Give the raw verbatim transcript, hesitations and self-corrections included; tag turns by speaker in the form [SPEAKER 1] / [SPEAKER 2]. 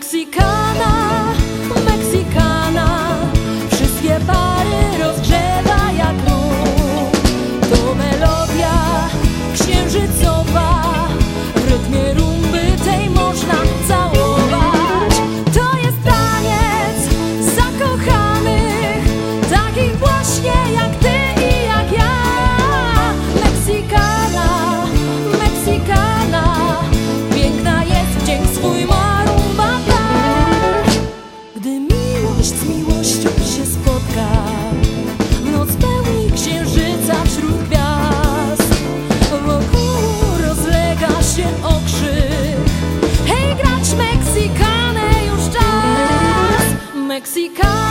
[SPEAKER 1] Meksykana, Meksykana, wszystkie pary rozgrzewa jak ruch. To melodia księżycowa, w rytmie rumby tej można całować. To jest taniec zakochanych, takich właśnie jak ty i jak ja. Meksykana, Meksykana, piękna jest wdzięk swój ma rumba tak. Gdy miłość z miłością się spotka, w noc pełni księżyca wśród gwiazd, wokół rozlega się okrzyk: hej, grać Meksykanę już czas. Meksykana.